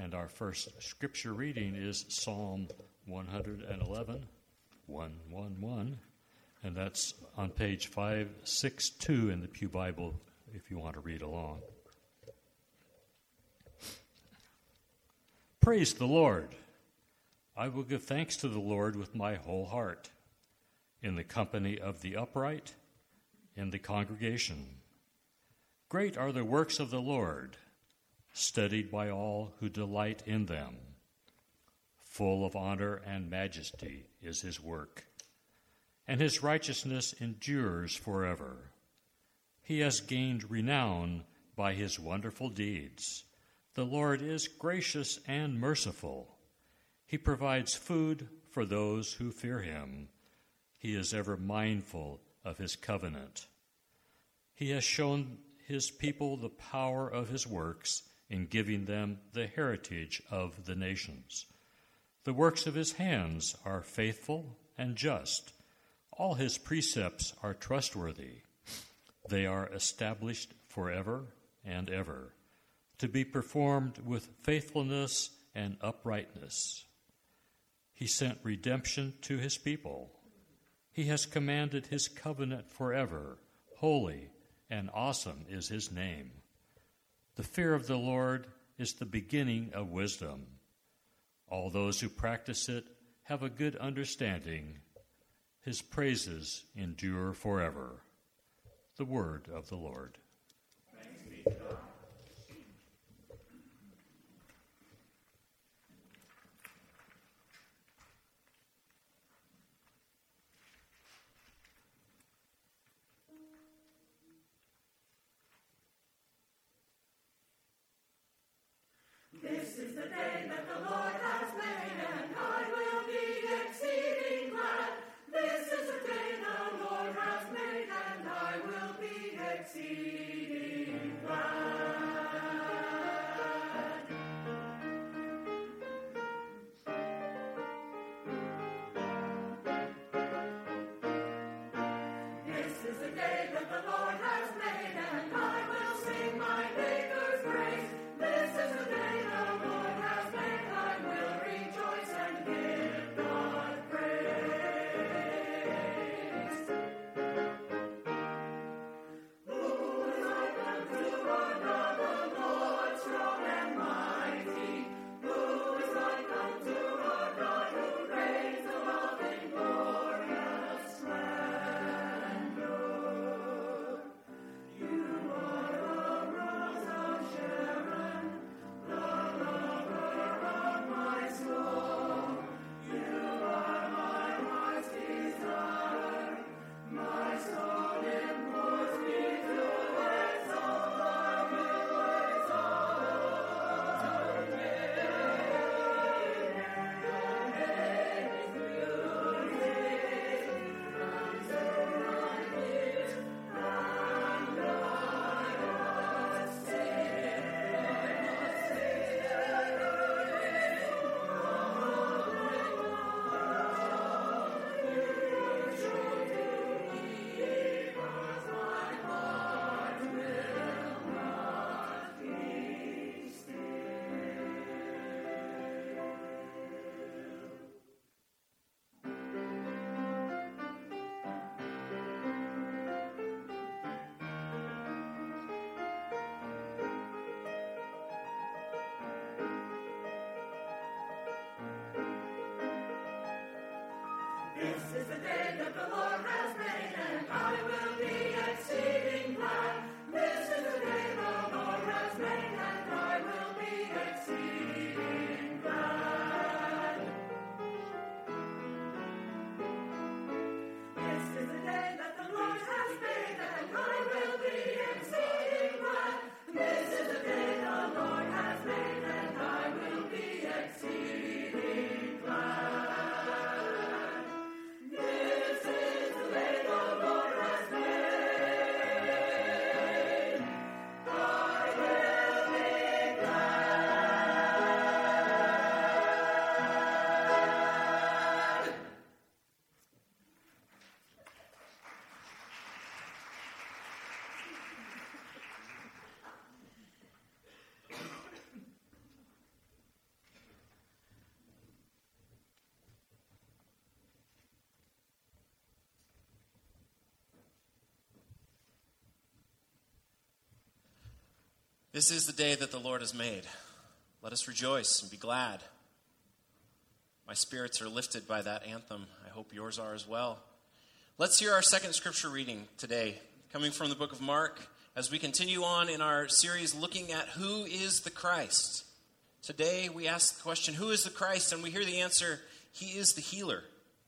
And our first scripture reading is Psalm 111, 111, and that's on page 562 in the Pew Bible if you want to read along. Praise the Lord. I will give thanks to the Lord with my whole heart, in the company of the upright, in the congregation. Great are the works of the Lord, studied by all who delight in them. Full of honor and majesty is his work, and his righteousness endures forever. He has gained renown by his wonderful deeds. The Lord is gracious and merciful. He provides food for those who fear him. He is ever mindful of his covenant. He has shown his people the power of his works in giving them the heritage of the nations. The works of his hands are faithful and just. All his precepts are trustworthy. They are established forever and ever, to be performed with faithfulness and uprightness. He sent redemption to his people. He has commanded his covenant forever. Holy and awesome is his name. The fear of the Lord is the beginning of wisdom. All those who practice it have a good understanding. His praises endure forever. The word of the Lord. Thanks be to God. This is the day that the Lord has made, and I will be exceeding glad. This is the day the Lord has made, and I will be exceeding glad. This is the day that the Lord has made, and I will sing my Maker's praise. This is the day the Lord has made, I will rejoice and give God praise. Who is like unto our God, the Lord strong and mighty? Who is like unto our God, who reigns above in glorious splendor? You are a rose of Sharon, the lover of my soul. You are my heart's desire. My soul implores me to exalt. I will exalt your name. Your name is beauty unto my ears, and I must This is the day that the Lord has made, and I will be exceeding glad. This is the day the Lord has made, and I will be exceeding glad. This is the day that the Lord has made, and I will be exceeding glad. This is the day the Lord has made, and I will be exceeding glad. This This is the day that the Lord has made. Let us rejoice and be glad. My spirits are lifted by that anthem. I hope yours are as well. Let's hear our second scripture reading today, coming from the book of Mark, as we continue on in our series looking at who is the Christ. Today we ask the question, who is the Christ? And we hear the answer, he is the healer.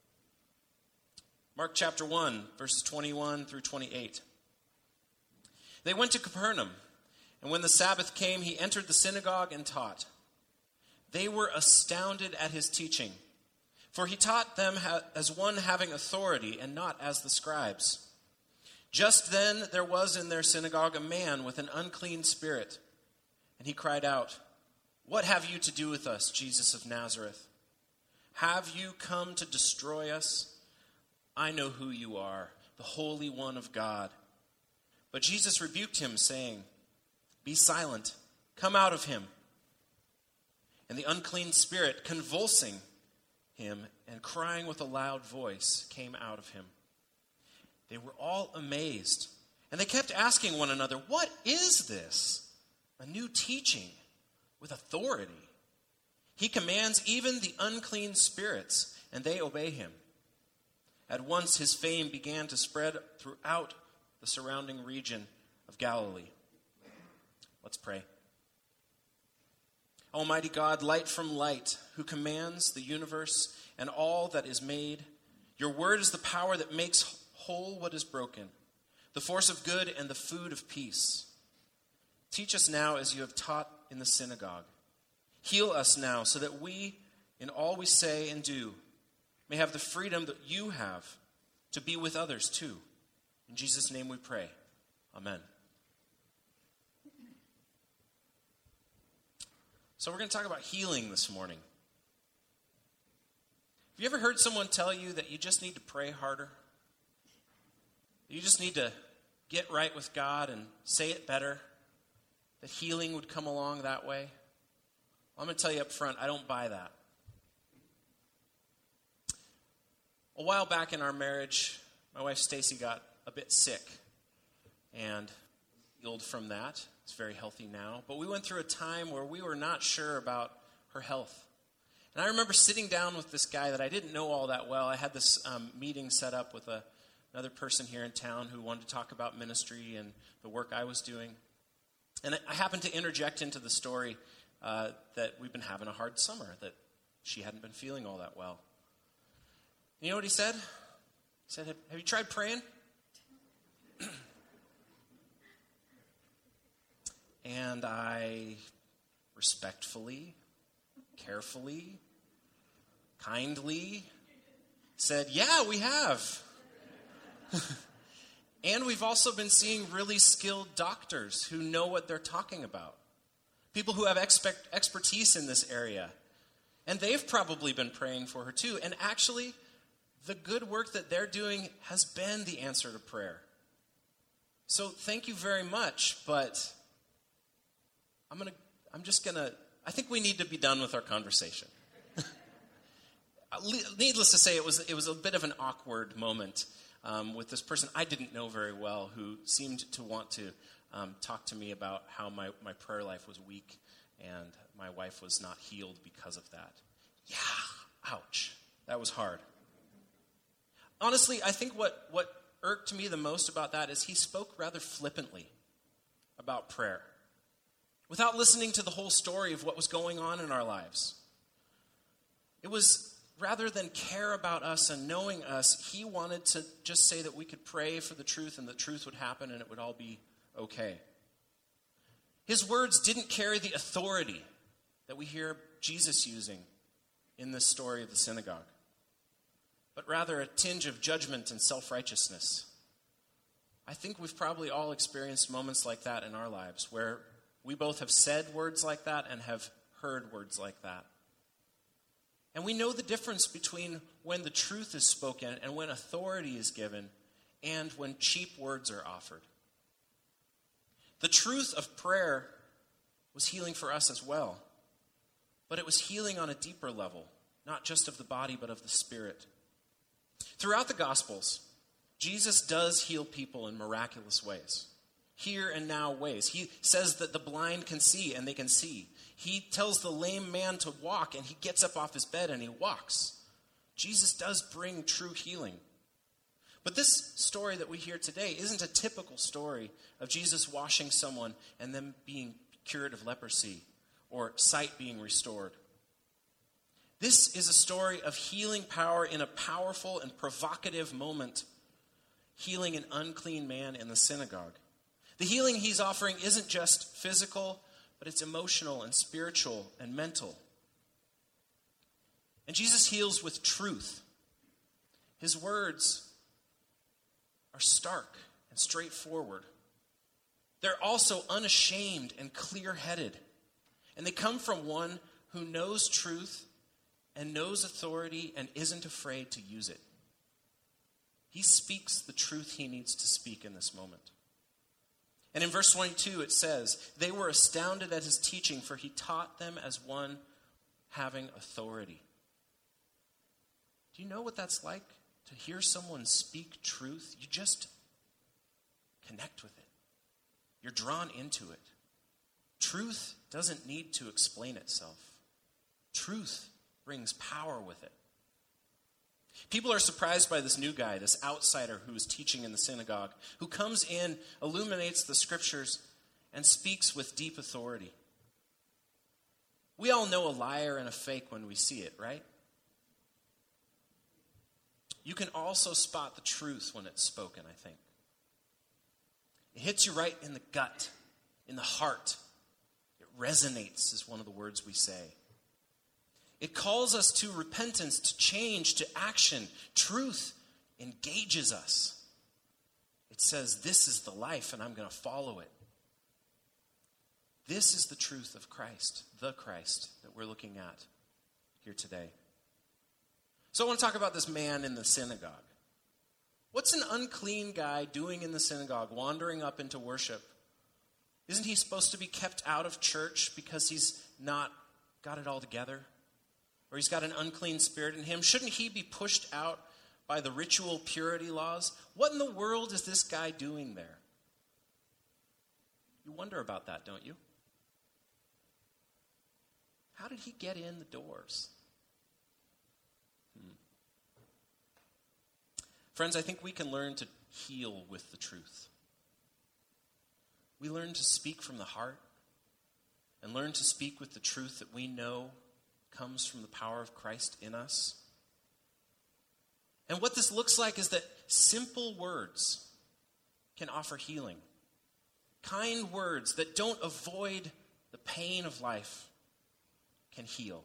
Mark chapter 1, verses 21 through 28. They went to Capernaum. And when the Sabbath came, he entered the synagogue and taught. They were astounded at his teaching, for he taught them as one having authority and not as the scribes. Just then there was in their synagogue a man with an unclean spirit, and he cried out, "What have you to do with us, Jesus of Nazareth? Have you come to destroy us? I know who you are, the Holy One of God." But Jesus rebuked him, saying, "Be silent, come out of him." And the unclean spirit, convulsing him and crying with a loud voice, came out of him. They were all amazed, and they kept asking one another, "What is this? A new teaching with authority. He commands even the unclean spirits, and they obey him." At once his fame began to spread throughout the surrounding region of Galilee. Let's pray. Almighty God, light from light, who commands the universe and all that is made, your word is the power that makes whole what is broken, the force of good and the food of peace. Teach us now as you have taught in the synagogue. Heal us now so that we, in all we say and do, may have the freedom that you have to be with others too. In Jesus' name we pray. Amen. So we're going to talk about healing this morning. Have you ever heard someone tell you that you just need to pray harder? You just need to get right with God and say it better? That healing would come along that way? Well, I'm going to tell you up front, I don't buy that. A while back in our marriage, my wife Stacy got a bit sick and healed from that. It's very healthy now. But we went through a time where we were not sure about her health. And I remember sitting down with this guy that I didn't know all that well. I had this meeting set up with another person here in town who wanted to talk about ministry and the work I was doing. And I happened to interject into the story that we've been having a hard summer, that she hadn't been feeling all that well. And you know what he said? He said, have you tried praying? And I respectfully, carefully, kindly said, yeah, we have. And we've also been seeing really skilled doctors who know what they're talking about. People who have expertise in this area. And they've probably been praying for her too. And actually, the good work that they're doing has been the answer to prayer. So thank you very much, but I think we need to be done with our conversation. Needless to say, it was a bit of an awkward moment with this person I didn't know very well who seemed to want to talk to me about how my prayer life was weak and my wife was not healed because of that. Yeah, ouch. That was hard. Honestly, I think what irked me the most about that is he spoke rather flippantly about prayer, without listening to the whole story of what was going on in our lives. It was, rather than care about us and knowing us, he wanted to just say that we could pray for the truth and the truth would happen and it would all be okay. His words didn't carry the authority that we hear Jesus using in this story of the synagogue, but rather a tinge of judgment and self-righteousness. I think we've probably all experienced moments like that in our lives, where we both have said words like that and have heard words like that. And we know the difference between when the truth is spoken and when authority is given and when cheap words are offered. The truth of prayer was healing for us as well. But it was healing on a deeper level, not just of the body, but of the spirit. Throughout the Gospels, Jesus does heal people in miraculous ways. here and now ways. He says that the blind can see and they can see. He tells the lame man to walk and he gets up off his bed and he walks. Jesus does bring true healing. But this story that we hear today isn't a typical story of Jesus washing someone and them being cured of leprosy or sight being restored. This is a story of healing power in a powerful and provocative moment, healing an unclean man in the synagogue. The healing he's offering isn't just physical, but it's emotional and spiritual and mental. And Jesus heals with truth. His words are stark and straightforward. They're also unashamed and clear-headed. And they come from one who knows truth and knows authority and isn't afraid to use it. He speaks the truth he needs to speak in this moment. And in verse 22 it says, "They were astounded at his teaching, for he taught them as one having authority." Do you know what that's like? To hear someone speak truth, you just connect with it. You're drawn into it. Truth doesn't need to explain itself. Truth brings power with it. People are surprised by this new guy, this outsider who is teaching in the synagogue, who comes in, illuminates the scriptures, and speaks with deep authority. We all know a liar and a fake when we see it, right? You can also spot the truth when it's spoken, I think. It hits you right in the gut, in the heart. It resonates, is one of the words we say. It calls us to repentance, to change, to action. Truth engages us. It says, this is the life, and I'm going to follow it. This is the truth of Christ, the Christ that we're looking at here today. So I want to talk about this man in the synagogue. What's an unclean guy doing in the synagogue, wandering up into worship? Isn't he supposed to be kept out of church because he's not got it all together? Or he's got an unclean spirit in him? Shouldn't he be pushed out by the ritual purity laws? What in the world is this guy doing there? You wonder about that, don't you? How did he get in the doors? Friends, I think we can learn to heal with the truth. We learn to speak from the heart and learn to speak with the truth that we know comes from the power of Christ in us. And what this looks like is that simple words can offer healing. Kind words that don't avoid the pain of life can heal.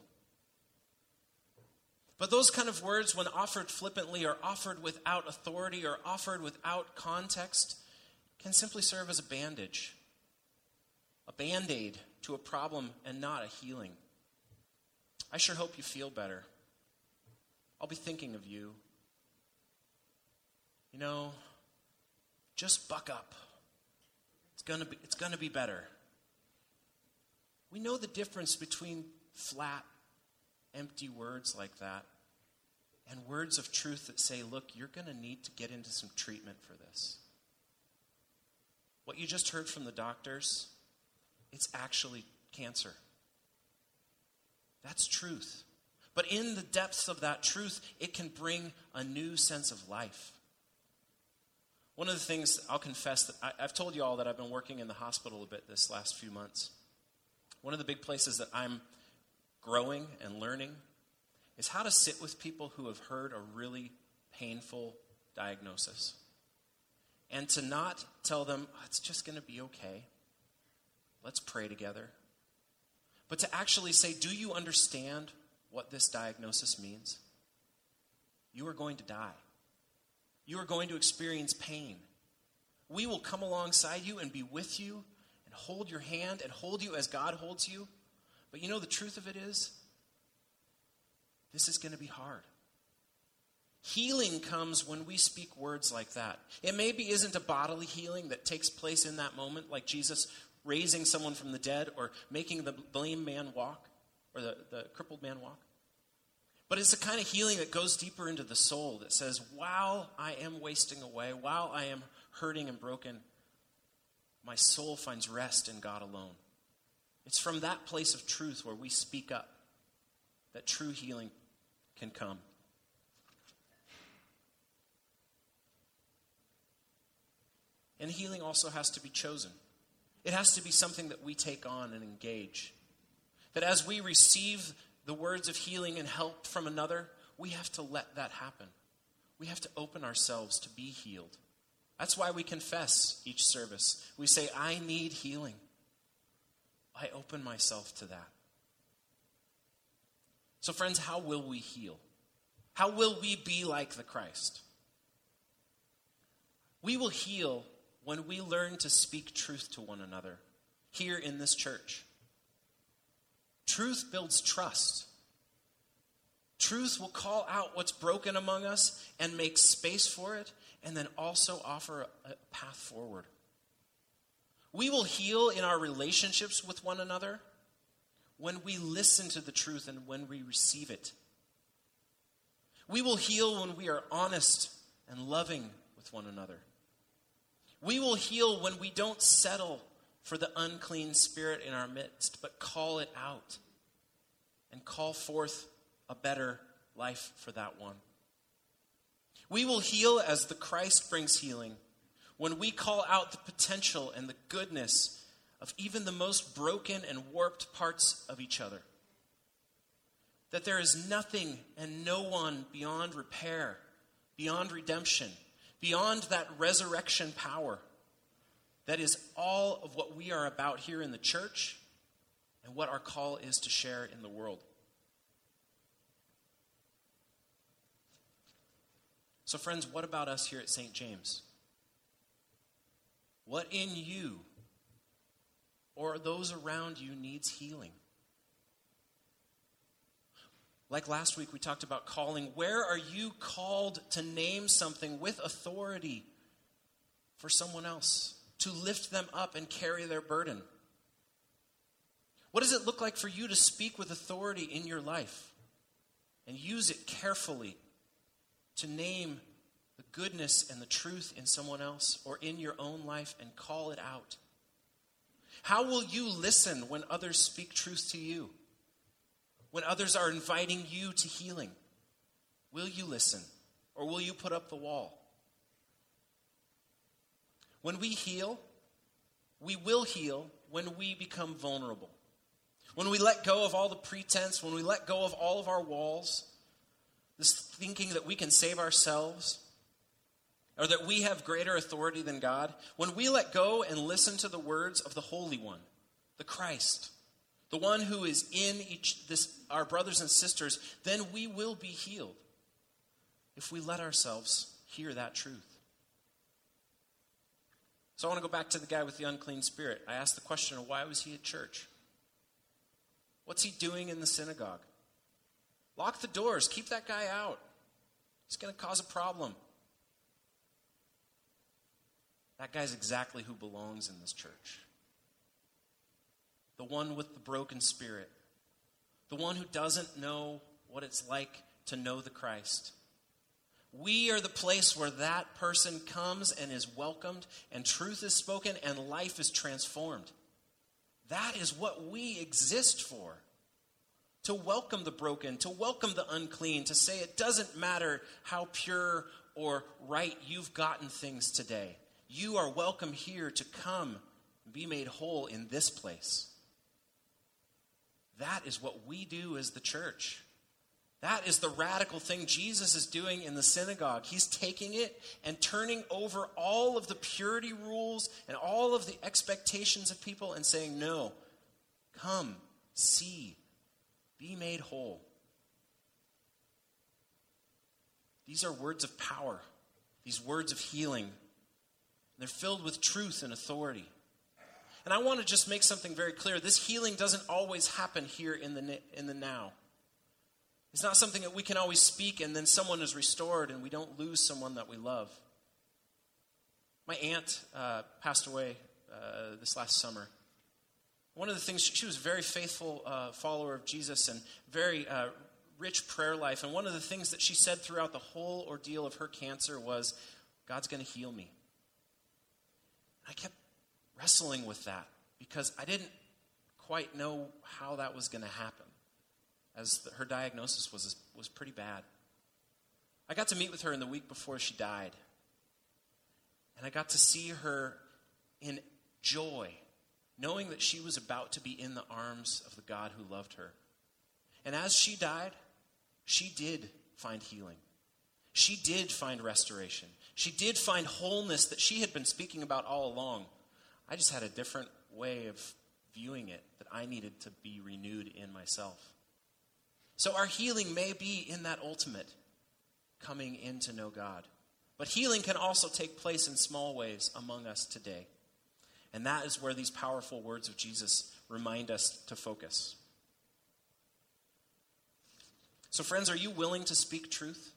But those kind of words, when offered flippantly or offered without authority or offered without context, can simply serve as a bandage, a band-aid to a problem and not a healing. I sure hope you feel better. I'll be thinking of you. You know, just buck up. It's gonna be better. We know the difference between flat, empty words like that and words of truth that say, look, you're going to need to get into some treatment for this. What you just heard from the doctors, it's actually cancer. That's truth. But in the depths of that truth, it can bring a new sense of life. One of the things I'll confess that I've told you all that I've been working in the hospital a bit this last few months. One of the big places that I'm growing and learning is how to sit with people who have heard a really painful diagnosis. And to not tell them, it's just going to be okay. Let's pray together. But to actually say, do you understand what this diagnosis means? You are going to die. You are going to experience pain. We will come alongside you and be with you and hold your hand and hold you as God holds you. But you know the truth of it is, this is going to be hard. Healing comes when we speak words like that. It maybe isn't a bodily healing that takes place in that moment, like Jesus raising someone from the dead or making the lame man walk, or the crippled man walk. But it's a kind of healing that goes deeper into the soul, that says, while I am wasting away, while I am hurting and broken, my soul finds rest in God alone. It's from that place of truth where we speak up that true healing can come. And healing also has to be chosen. It has to be something that we take on and engage. That as we receive the words of healing and help from another, we have to let that happen. We have to open ourselves to be healed. That's why we confess each service. We say, I need healing. I open myself to that. So friends, how will we heal? How will we be like the Christ? We will heal when we learn to speak truth to one another here in this church. Truth builds trust. Truth will call out what's broken among us and make space for it, and then also offer a path forward. We will heal in our relationships with one another when we listen to the truth and when we receive it. We will heal when we are honest and loving with one another. We will heal when we don't settle for the unclean spirit in our midst, but call it out and call forth a better life for that one. We will heal as the Christ brings healing when we call out the potential and the goodness of even the most broken and warped parts of each other. That there is nothing and no one beyond repair, beyond redemption, beyond that resurrection power. That is all of what we are about here in the church and what our call is to share in the world. So friends, what about us here at St. James? What in you or those around you needs healing? Like last week we talked about calling. Where are you called to name something with authority for someone else? To lift them up and carry their burden? What does it look like for you to speak with authority in your life and use it carefully to name the goodness and the truth in someone else or in your own life and call it out? How will you listen when others speak truth to you? When others are inviting you to healing? Will you listen or will you put up the wall? When we heal, we will heal when we become vulnerable. When we let go of all the pretense, when we let go of all of our walls, this thinking that we can save ourselves, or that we have greater authority than God, when we let go and listen to the words of the Holy One, the Christ, the one who is in our brothers and sisters, then we will be healed if we let ourselves hear that truth. So I want to go back to the guy with the unclean spirit. I asked the question of why was he at church? What's he doing in the synagogue? Lock the doors. Keep that guy out. He's going to cause a problem. That guy's exactly who belongs in this church. The one with the broken spirit. The one who doesn't know what it's like to know the Christ. We are the place where that person comes and is welcomed and truth is spoken and life is transformed. That is what we exist for. To welcome the broken, to welcome the unclean, to say it doesn't matter how pure or right you've gotten things today. You are welcome here to come and be made whole in this place. That is what we do as the church. That is the radical thing Jesus is doing in the synagogue. He's taking it and turning over all of the purity rules and all of the expectations of people and saying, no, come, see, be made whole. These are words of power. These words of healing. They're filled with truth and authority. And I want to just make something very clear. This healing doesn't always happen here in the now. It's not something that we can always speak and then someone is restored and we don't lose someone that we love. My aunt passed away this last summer. One of the things, she was a very faithful follower of Jesus and very rich prayer life. And one of the things that she said throughout the whole ordeal of her cancer was, God's going to heal me. I kept wrestling with that because I didn't quite know how that was going to happen, as her diagnosis was pretty bad. I got to meet with her in the week before she died, and I got to see her in joy, knowing that she was about to be in the arms of the God who loved her. And as she died, she did find healing. She did find restoration. She did find wholeness that she had been speaking about all along. I just had a different way of viewing it that I needed to be renewed in myself. So our healing may be in that ultimate coming in to know God. But healing can also take place in small ways among us today. And that is where these powerful words of Jesus remind us to focus. So friends, are you willing to speak truth?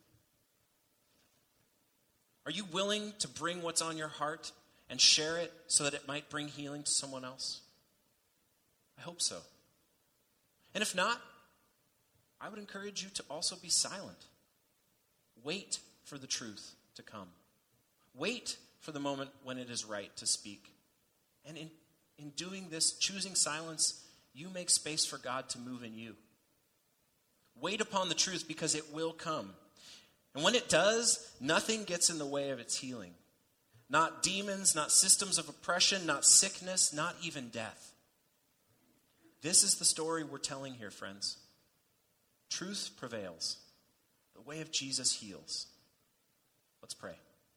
Are you willing to bring what's on your heart and share it so that it might bring healing to someone else? I hope so. And if not, I would encourage you to also be silent. Wait for the truth to come. Wait for the moment when it is right to speak. And in doing this, choosing silence, you make space for God to move in you. Wait upon the truth because it will come. And when it does, nothing gets in the way of its healing. Not demons, not systems of oppression, not sickness, not even death. This is the story we're telling here, friends. Truth prevails. The way of Jesus heals. Let's pray.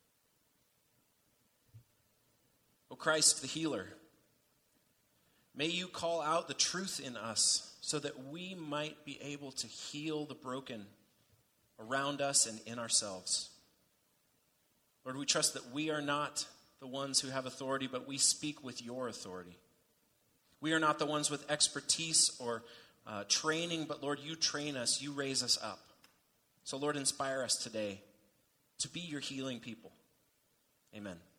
O Christ, the healer, may you call out the truth in us so that we might be able to heal the broken around us and in ourselves. Lord, we trust that we are not the ones who have authority, but we speak with your authority. We are not the ones with expertise or training, but Lord, you train us, you raise us up. So Lord, inspire us today to be your healing people. Amen.